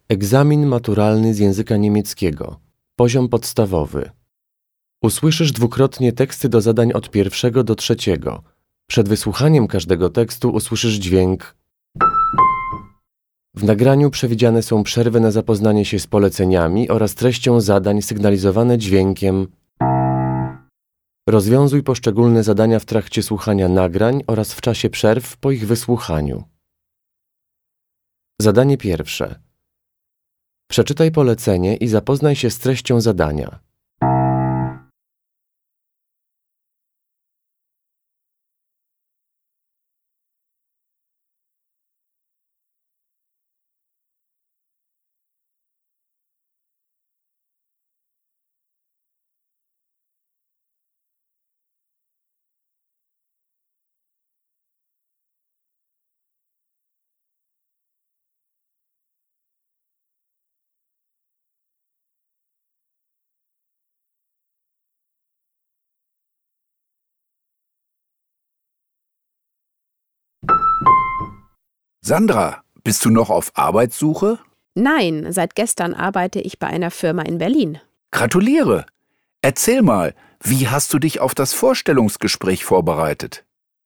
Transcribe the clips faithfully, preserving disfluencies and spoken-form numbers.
Egzamin maturalny z języka niemieckiego. Poziom podstawowy. Usłyszysz dwukrotnie teksty do zadań od pierwszego do trzeciego. Przed wysłuchaniem każdego tekstu usłyszysz dźwięk. W nagraniu przewidziane są przerwy na zapoznanie się z poleceniami oraz treścią zadań sygnalizowane dźwiękiem. Rozwiązuj poszczególne zadania w trakcie słuchania nagrań oraz w czasie przerw po ich wysłuchaniu. Zadanie pierwsze. Przeczytaj polecenie i zapoznaj się z treścią zadania. Sandra, bist du noch auf Arbeitssuche? Nein, seit gestern arbeite ich bei einer Firma in Berlin. Gratuliere! Erzähl mal, wie hast du dich auf das Vorstellungsgespräch vorbereitet?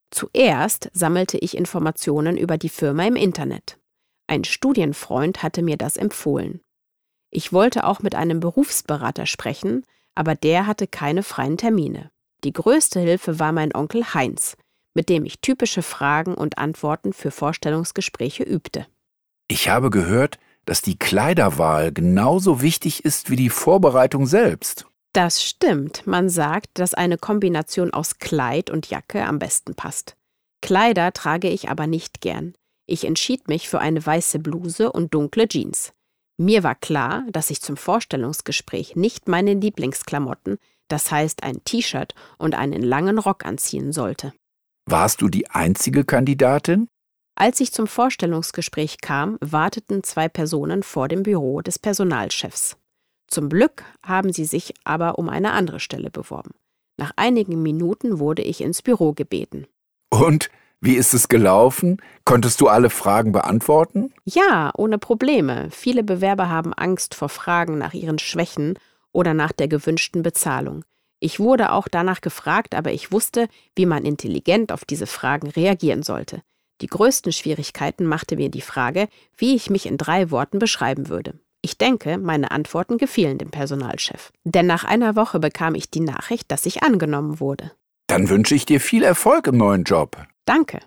Zuerst sammelte ich Informationen über die Firma im Internet. Ein Studienfreund hatte mir das empfohlen. Ich wollte auch mit einem Berufsberater sprechen, aber der hatte keine freien Termine. Die größte Hilfe war mein Onkel Heinz, mit dem ich typische Fragen und Antworten für Vorstellungsgespräche übte. Ich habe gehört, dass die Kleiderwahl genauso wichtig ist wie die Vorbereitung selbst. Das stimmt. Man sagt, dass eine Kombination aus Kleid und Jacke am besten passt. Kleider trage ich aber nicht gern. Ich entschied mich für eine weiße Bluse und dunkle Jeans. Mir war klar, dass ich zum Vorstellungsgespräch nicht meine Lieblingsklamotten, das heißt ein T-Shirt und einen langen Rock anziehen sollte. Warst du die einzige Kandidatin? Als ich zum Vorstellungsgespräch kam, warteten zwei Personen vor dem Büro des Personalchefs. Zum Glück haben sie sich aber um eine andere Stelle beworben. Nach einigen Minuten wurde ich ins Büro gebeten. Und, wie ist es gelaufen? Konntest du alle Fragen beantworten? Ja, ohne Probleme. Viele Bewerber haben Angst vor Fragen nach ihren Schwächen oder nach der gewünschten Bezahlung. Ich wurde auch danach gefragt, aber ich wusste, wie man intelligent auf diese Fragen reagieren sollte. Die größten Schwierigkeiten machte mir die Frage, wie ich mich in drei Worten beschreiben würde. Ich denke, meine Antworten gefielen dem Personalchef. Denn nach einer Woche bekam ich die Nachricht, dass ich angenommen wurde. Dann wünsche ich dir viel Erfolg im neuen Job. Danke.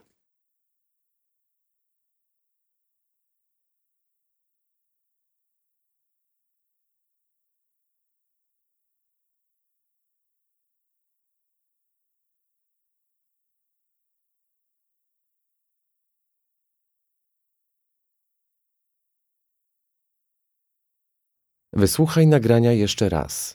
Wysłuchaj nagrania jeszcze raz.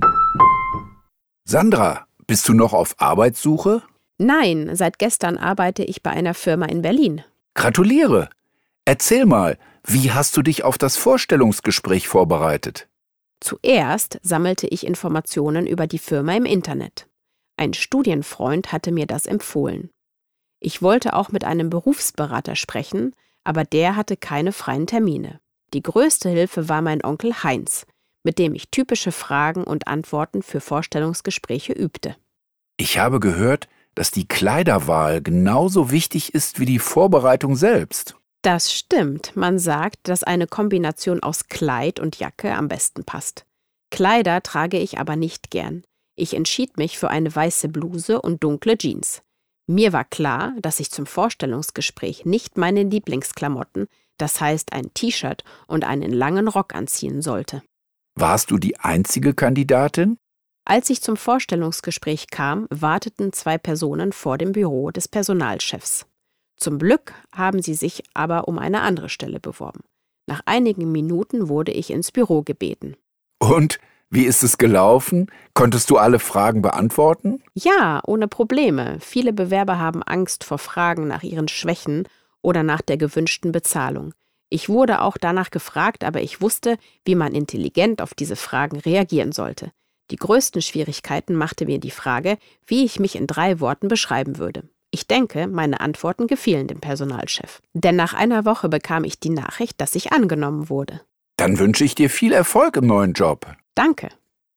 Sandra, bist du noch auf Arbeitssuche? Nein, seit gestern arbeite ich bei einer Firma in Berlin. Gratuliere! Erzähl mal, wie hast du dich auf das Vorstellungsgespräch vorbereitet? Zuerst sammelte ich Informationen über die Firma im Internet. Ein Studienfreund hatte mir das empfohlen. Ich wollte auch mit einem Berufsberater sprechen, aber der hatte keine freien Termine. Die größte Hilfe war mein Onkel Heinz, mit dem ich typische Fragen und Antworten für Vorstellungsgespräche übte. Ich habe gehört, dass die Kleiderwahl genauso wichtig ist wie die Vorbereitung selbst. Das stimmt. Man sagt, dass eine Kombination aus Kleid und Jacke am besten passt. Kleider trage ich aber nicht gern. Ich entschied mich für eine weiße Bluse und dunkle Jeans. Mir war klar, dass ich zum Vorstellungsgespräch nicht meine Lieblingsklamotten, das heißt ein T-Shirt und einen langen Rock anziehen sollte. Warst du die einzige Kandidatin? Als ich zum Vorstellungsgespräch kam, warteten zwei Personen vor dem Büro des Personalchefs. Zum Glück haben sie sich aber um eine andere Stelle beworben. Nach einigen Minuten wurde ich ins Büro gebeten. Und, wie ist es gelaufen? Konntest du alle Fragen beantworten? Ja, ohne Probleme. Viele Bewerber haben Angst vor Fragen nach ihren Schwächen oder nach der gewünschten Bezahlung. Ich wurde auch danach gefragt, aber ich wusste, wie man intelligent auf diese Fragen reagieren sollte. Die größten Schwierigkeiten machte mir die Frage, wie ich mich in drei Worten beschreiben würde. Ich denke, meine Antworten gefielen dem Personalchef. Denn nach einer Woche bekam ich die Nachricht, dass ich angenommen wurde. Dann wünsche ich dir viel Erfolg im neuen Job. Danke.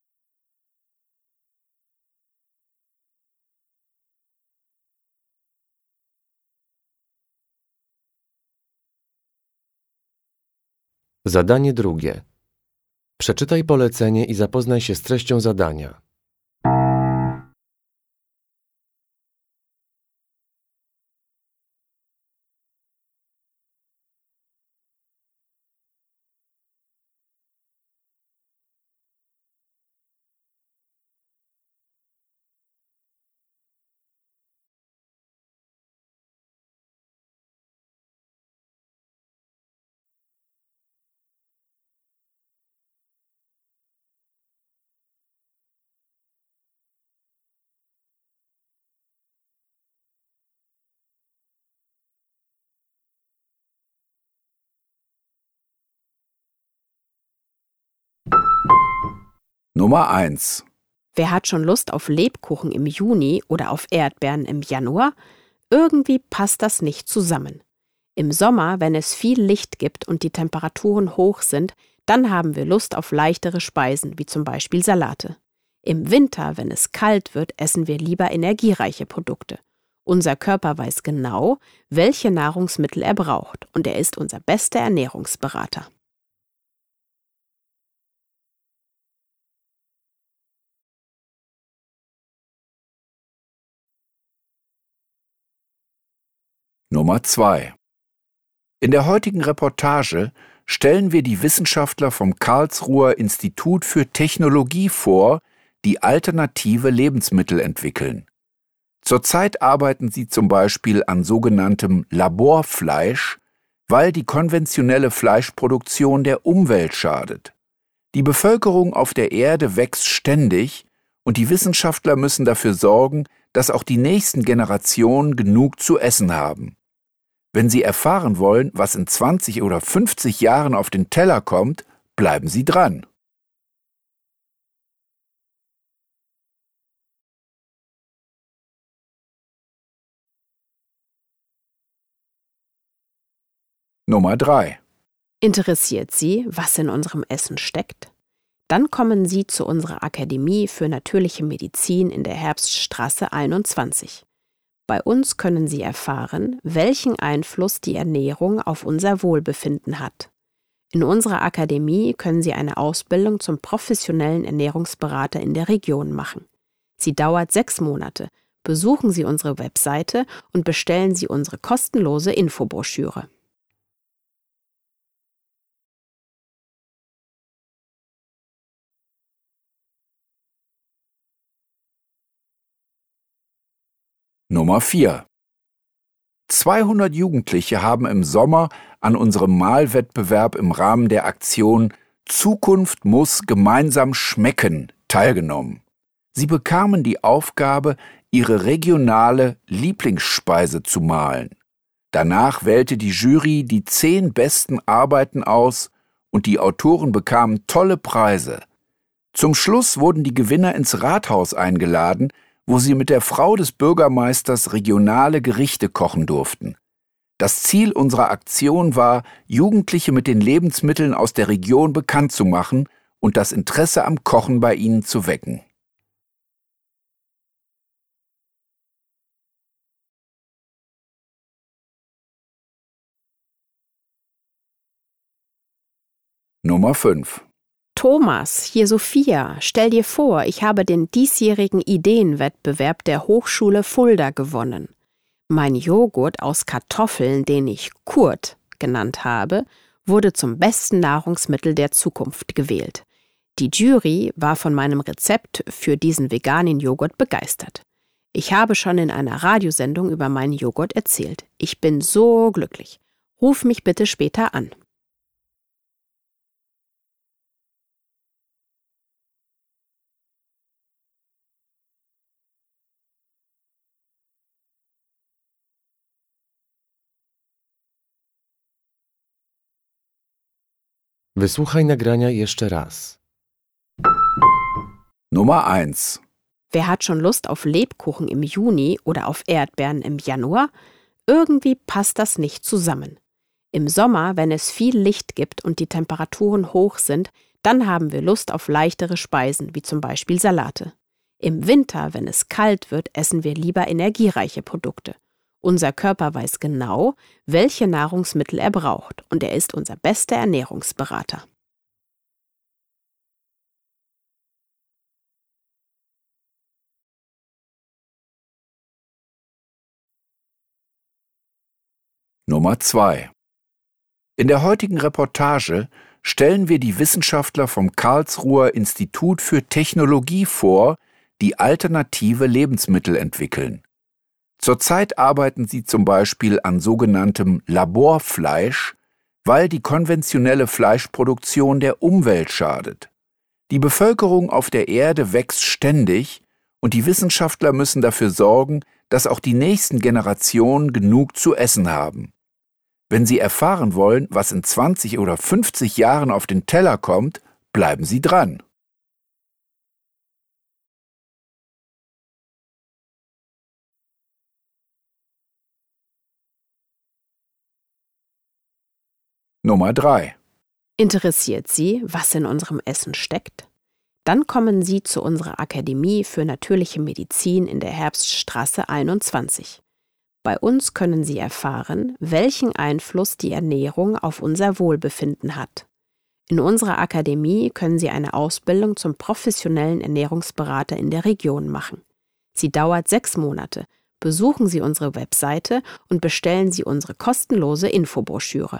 Zadanie drugie. Przeczytaj polecenie i zapoznaj się z treścią zadania. Nummer eins. Wer hat schon Lust auf Lebkuchen im Juni oder auf Erdbeeren im Januar? Irgendwie passt das nicht zusammen. Im Sommer, wenn es viel Licht gibt und die Temperaturen hoch sind, dann haben wir Lust auf leichtere Speisen, wie zum Beispiel Salate. Im Winter, wenn es kalt wird, essen wir lieber energiereiche Produkte. Unser Körper weiß genau, welche Nahrungsmittel er braucht, und er ist unser bester Ernährungsberater. Nummer zwei. In der heutigen Reportage stellen wir die Wissenschaftler vom Karlsruher Institut für Technologie vor, die alternative Lebensmittel entwickeln. Zurzeit arbeiten sie zum Beispiel an sogenanntem Laborfleisch, weil die konventionelle Fleischproduktion der Umwelt schadet. Die Bevölkerung auf der Erde wächst ständig und die Wissenschaftler müssen dafür sorgen, dass auch die nächsten Generationen genug zu essen haben. Wenn Sie erfahren wollen, was in zwanzig oder fünfzig Jahren auf den Teller kommt, bleiben Sie dran. Nummer drei. Interessiert Sie, was in unserem Essen steckt? Dann kommen Sie zu unserer Akademie für natürliche Medizin in der Herbststraße einundzwanzig. Bei uns können Sie erfahren, welchen Einfluss die Ernährung auf unser Wohlbefinden hat. In unserer Akademie können Sie eine Ausbildung zum professionellen Ernährungsberater in der Region machen. Sie dauert sechs Monate. Besuchen Sie unsere Webseite und bestellen Sie unsere kostenlose Infobroschüre. Nummer vier. zweihundert Jugendliche haben im Sommer an unserem Malwettbewerb im Rahmen der Aktion Zukunft muss gemeinsam schmecken teilgenommen. Sie bekamen die Aufgabe, ihre regionale Lieblingsspeise zu malen. Danach wählte die Jury die zehn besten Arbeiten aus und die Autoren bekamen tolle Preise. Zum Schluss wurden die Gewinner ins Rathaus eingeladen, wo sie mit der Frau des Bürgermeisters regionale Gerichte kochen durften. Das Ziel unserer Aktion war, Jugendliche mit den Lebensmitteln aus der Region bekannt zu machen und das Interesse am Kochen bei ihnen zu wecken. Nummer fünf. Thomas, hier Sophia, stell dir vor, ich habe den diesjährigen Ideenwettbewerb der Hochschule Fulda gewonnen. Mein Joghurt aus Kartoffeln, den ich Kurt genannt habe, wurde zum besten Nahrungsmittel der Zukunft gewählt. Die Jury war von meinem Rezept für diesen veganen Joghurt begeistert. Ich habe schon in einer Radiosendung über meinen Joghurt erzählt. Ich bin so glücklich. Ruf mich bitte später an. Wysłuchaj nagrania jeszcze raz. Nummer eins. Wer hat schon Lust auf Lebkuchen im Juni oder auf Erdbeeren im Januar? Irgendwie passt das nicht zusammen. Im Sommer, wenn es viel Licht gibt und die Temperaturen hoch sind, dann haben wir Lust auf leichtere Speisen, wie zum Beispiel Salate. Im Winter, wenn es kalt wird, essen wir lieber energiereiche Produkte. Unser Körper weiß genau, welche Nahrungsmittel er braucht, und er ist unser bester Ernährungsberater. Nummer zwei. In der heutigen Reportage stellen wir die Wissenschaftler vom Karlsruher Institut für Technologie vor, die alternative Lebensmittel entwickeln. Zurzeit arbeiten sie zum Beispiel an sogenanntem Laborfleisch, weil die konventionelle Fleischproduktion der Umwelt schadet. Die Bevölkerung auf der Erde wächst ständig und die Wissenschaftler müssen dafür sorgen, dass auch die nächsten Generationen genug zu essen haben. Wenn Sie erfahren wollen, was in zwanzig oder fünfzig Jahren auf den Teller kommt, bleiben Sie dran. Nummer drei. Interessiert Sie, was in unserem Essen steckt? Dann kommen Sie zu unserer Akademie für natürliche Medizin in der Herbststraße einundzwanzig. Bei uns können Sie erfahren, welchen Einfluss die Ernährung auf unser Wohlbefinden hat. In unserer Akademie können Sie eine Ausbildung zum professionellen Ernährungsberater in der Region machen. Sie dauert sechs Monate. Besuchen Sie unsere Webseite und bestellen Sie unsere kostenlose Infobroschüre.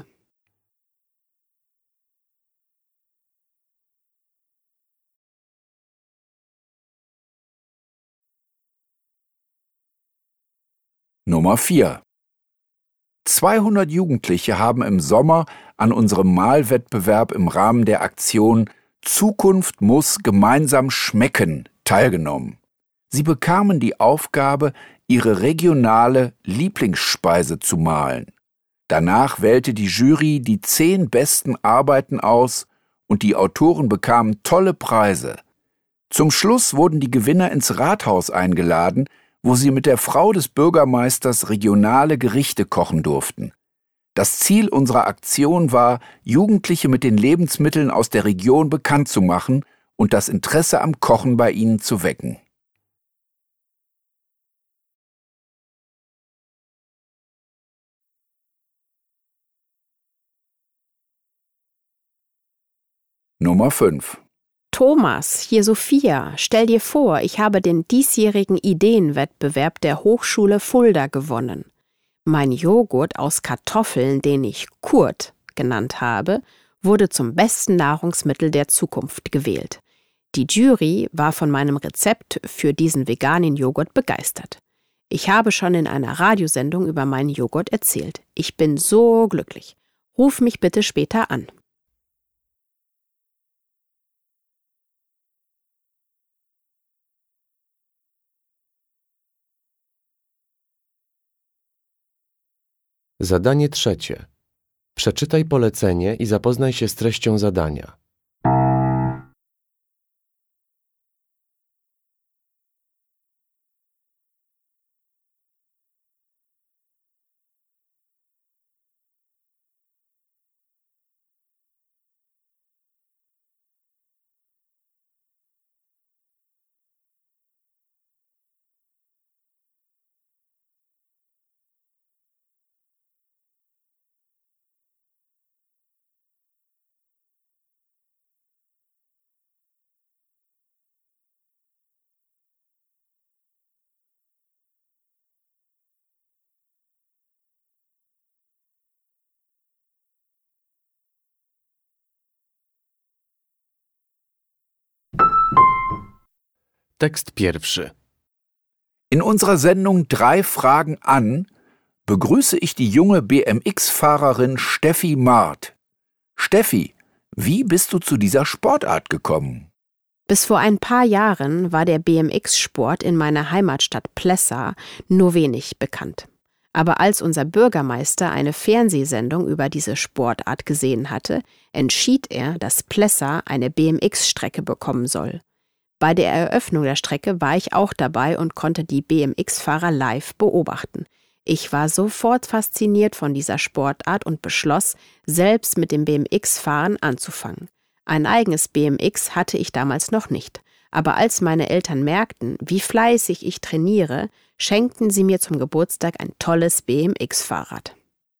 Nummer vier. zweihundert Jugendliche haben im Sommer an unserem Malwettbewerb im Rahmen der Aktion Zukunft muss gemeinsam schmecken teilgenommen. Sie bekamen die Aufgabe, ihre regionale Lieblingsspeise zu malen. Danach wählte die Jury die zehn besten Arbeiten aus und die Autoren bekamen tolle Preise. Zum Schluss wurden die Gewinner ins Rathaus eingeladen, wo sie mit der Frau des Bürgermeisters regionale Gerichte kochen durften. Das Ziel unserer Aktion war, Jugendliche mit den Lebensmitteln aus der Region bekannt zu machen und das Interesse am Kochen bei ihnen zu wecken. Nummer fünf. Thomas, hier Sophia, stell dir vor, ich habe den diesjährigen Ideenwettbewerb der Hochschule Fulda gewonnen. Mein Joghurt aus Kartoffeln, den ich Kurt genannt habe, wurde zum besten Nahrungsmittel der Zukunft gewählt. Die Jury war von meinem Rezept für diesen veganen Joghurt begeistert. Ich habe schon in einer Radiosendung über meinen Joghurt erzählt. Ich bin so glücklich. Ruf mich bitte später an. Zadanie trzecie. Przeczytaj polecenie i zapoznaj się z treścią zadania. Tekst pierwszy. In unserer Sendung Drei Fragen an begrüße ich die junge B M X-Fahrerin Steffi Maart. Steffi, wie bist du zu dieser Sportart gekommen? Bis vor ein paar Jahren war der B M X-Sport in meiner Heimatstadt Plessa nur wenig bekannt. Aber als unser Bürgermeister eine Fernsehsendung über diese Sportart gesehen hatte, entschied er, dass Plessa eine B M X-Strecke bekommen soll. Bei der Eröffnung der Strecke war ich auch dabei und konnte die B M X-Fahrer live beobachten. Ich war sofort fasziniert von dieser Sportart und beschloss, selbst mit dem B M X-Fahren anzufangen. Ein eigenes B M X hatte ich damals noch nicht. Aber als meine Eltern merkten, wie fleißig ich trainiere, schenkten sie mir zum Geburtstag ein tolles B M X-Fahrrad.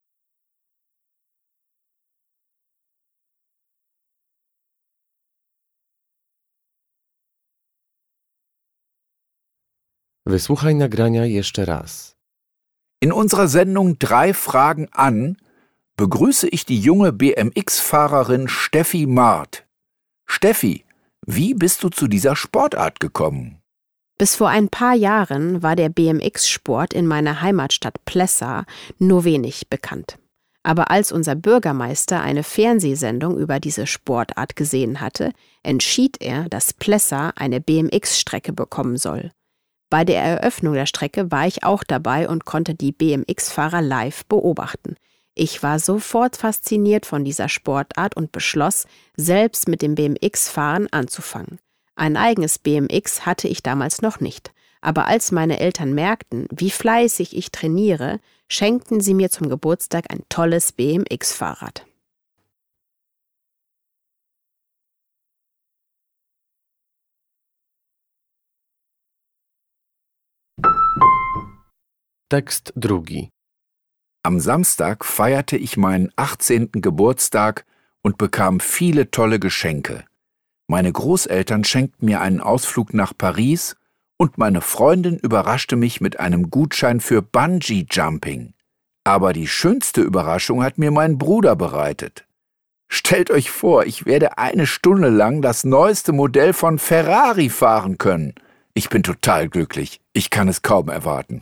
Wysłuchaj nagrania jeszcze raz. In unserer Sendung Drei Fragen an begrüße ich die junge B M X-Fahrerin Steffi Maart. Steffi, wie bist du zu dieser Sportart gekommen? Bis vor ein paar Jahren war der B M X-Sport in meiner Heimatstadt Plessa nur wenig bekannt. Aber als unser Bürgermeister eine Fernsehsendung über diese Sportart gesehen hatte, entschied er, dass Plessa eine B M X-Strecke bekommen soll. Bei der Eröffnung der Strecke war ich auch dabei und konnte die B M X-Fahrer live beobachten. Ich war sofort fasziniert von dieser Sportart und beschloss, selbst mit dem B M X-Fahren anzufangen. Ein eigenes B M X hatte ich damals noch nicht. Aber als meine Eltern merkten, wie fleißig ich trainiere, schenkten sie mir zum Geburtstag ein tolles B M X-Fahrrad. Tekst drugi. Am Samstag feierte ich meinen achtzehnten Geburtstag und bekam viele tolle Geschenke. Meine Großeltern schenkten mir einen Ausflug nach Paris und meine Freundin überraschte mich mit einem Gutschein für Bungee-Jumping. Aber die schönste Überraschung hat mir mein Bruder bereitet. Stellt euch vor, ich werde eine Stunde lang das neueste Modell von Ferrari fahren können. Ich bin total glücklich. Ich kann es kaum erwarten.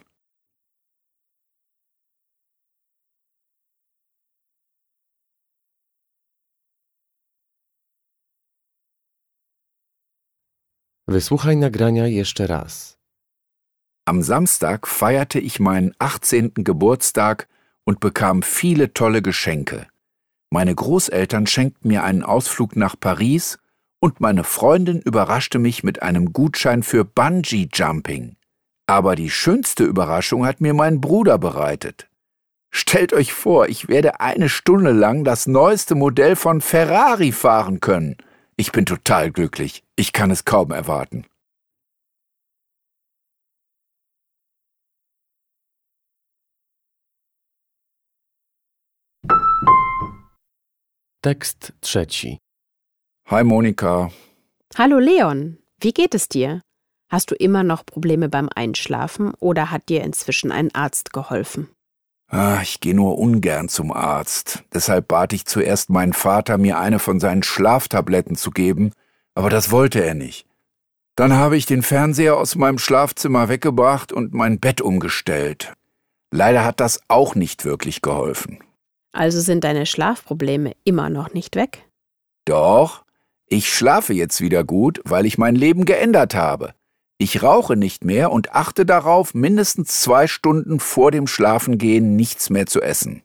Wysłuchaj nagrania jeszcze raz. Am Samstag feierte ich meinen achtzehnten Geburtstag und bekam viele tolle Geschenke. Meine Großeltern schenkten mir einen Ausflug nach Paris und meine Freundin überraschte mich mit einem Gutschein für Bungee-Jumping. Aber die schönste Überraschung hat mir mein Bruder bereitet. Stellt euch vor, ich werde eine Stunde lang das neueste Modell von Ferrari fahren können. Ich bin total glücklich. Ich kann es kaum erwarten. Tekst trzeci. Hi Monika. Hallo Leon, wie geht es dir? Hast du immer noch Probleme beim Einschlafen oder hat dir inzwischen ein Arzt geholfen? Ah, ich gehe nur ungern zum Arzt. Deshalb bat ich zuerst meinen Vater, mir eine von seinen Schlaftabletten zu geben, aber das wollte er nicht. Dann habe ich den Fernseher aus meinem Schlafzimmer weggebracht und mein Bett umgestellt. Leider hat das auch nicht wirklich geholfen. Also sind deine Schlafprobleme immer noch nicht weg? Doch, ich schlafe jetzt wieder gut, weil ich mein Leben geändert habe. Ich rauche nicht mehr und achte darauf, mindestens zwei Stunden vor dem Schlafengehen nichts mehr zu essen.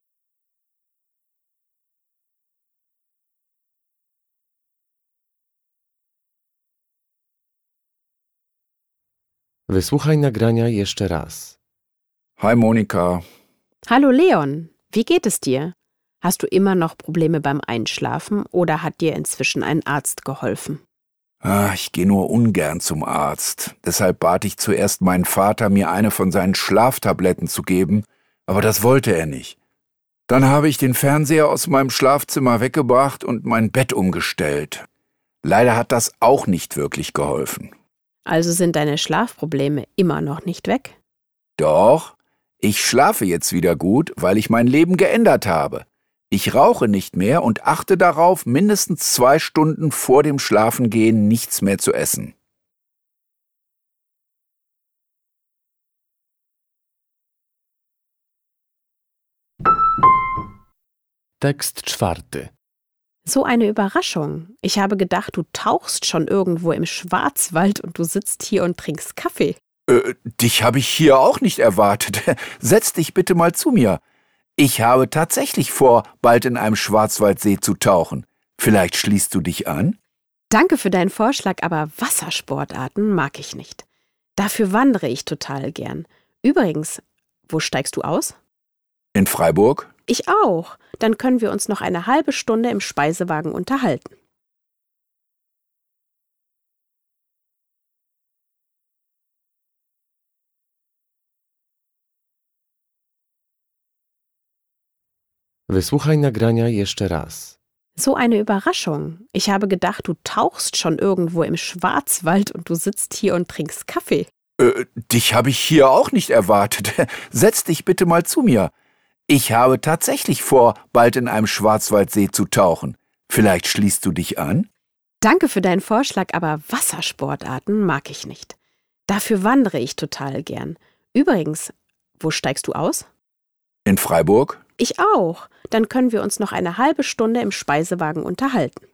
Wysłuchaj nagrania jeszcze raz. Hi Monika. Hallo Leon, wie geht es dir? Hast du immer noch Probleme beim Einschlafen oder hat dir inzwischen ein Arzt geholfen? Ah, ich gehe nur ungern zum Arzt. Deshalb bat ich zuerst meinen Vater, mir eine von seinen Schlaftabletten zu geben, aber das wollte er nicht. Dann habe ich den Fernseher aus meinem Schlafzimmer weggebracht und mein Bett umgestellt. Leider hat das auch nicht wirklich geholfen. Also sind deine Schlafprobleme immer noch nicht weg? Doch, ich schlafe jetzt wieder gut, weil ich mein Leben geändert habe. Ich rauche nicht mehr und achte darauf, mindestens zwei Stunden vor dem Schlafengehen nichts mehr zu essen. Tekst czwarty. So eine Überraschung. Ich habe gedacht, du tauchst schon irgendwo im Schwarzwald und du sitzt hier und trinkst Kaffee. Äh, dich habe ich hier auch nicht erwartet. Setz dich bitte mal zu mir. Ich habe tatsächlich vor, bald in einem Schwarzwaldsee zu tauchen. Vielleicht schließt du dich an? Danke für deinen Vorschlag, aber Wassersportarten mag ich nicht. Dafür wandere ich total gern. Übrigens, Wo steigst du aus? In Freiburg? Ich auch. Dann können wir uns noch eine halbe Stunde im Speisewagen unterhalten. Wysłuchaj nagrania jeszcze raz. So eine Überraschung. Ich habe gedacht, du tauchst schon irgendwo im Schwarzwald und du sitzt hier und trinkst Kaffee. Äh, dich habe ich hier auch nicht erwartet. Setz dich bitte mal zu mir. Ich habe tatsächlich vor, bald in einem Schwarzwaldsee zu tauchen. Vielleicht schließt du dich an? Danke für deinen Vorschlag, aber Wassersportarten mag ich nicht. Dafür wandere ich total gern. Übrigens, wo steigst du aus? In Freiburg? Ich auch. Dann können wir uns noch eine halbe Stunde im Speisewagen unterhalten.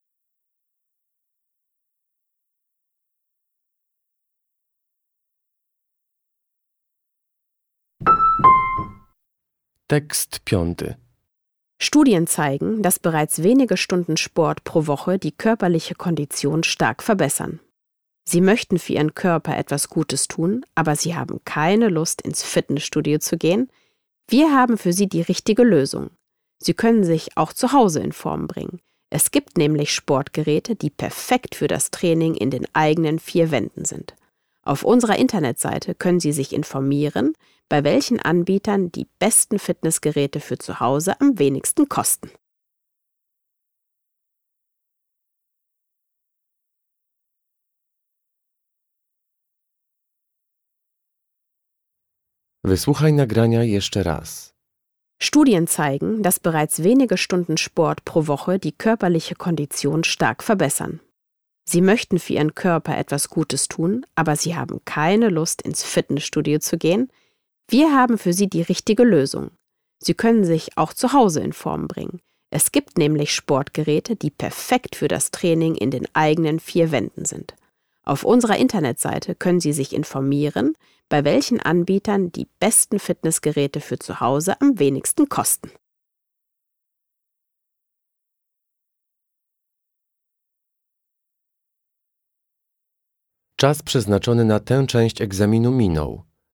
Tekst piąty. Studien zeigen, dass bereits wenige Stunden Sport pro Woche die körperliche Kondition stark verbessern. Sie möchten für ihren Körper etwas Gutes tun, aber sie haben keine Lust, ins Fitnessstudio zu gehen. Wir haben für sie die richtige Lösung. Sie können sich auch zu Hause in Form bringen. Es gibt nämlich Sportgeräte, die perfekt für das Training in den eigenen vier Wänden sind. Auf unserer Internetseite können Sie sich informieren, bei welchen Anbietern die besten Fitnessgeräte für zu Hause am wenigsten kosten. Wysłuchaj nagrania jeszcze raz. Studien zeigen, dass bereits wenige Stunden Sport pro Woche die körperliche Kondition stark verbessern. Sie möchten für ihren Körper etwas Gutes tun, aber sie haben keine Lust, ins Fitnessstudio zu gehen. Wir haben für sie die richtige Lösung. Sie können sich auch zu Hause in Form bringen. Es gibt nämlich Sportgeräte, die perfekt für das Training in den eigenen vier Wänden sind. Auf unserer Internetseite können Sie sich informieren, bei welchen Anbietern die besten Fitnessgeräte für zu Hause am wenigsten kosten. Czas przeznaczony na tę część egzaminu minął.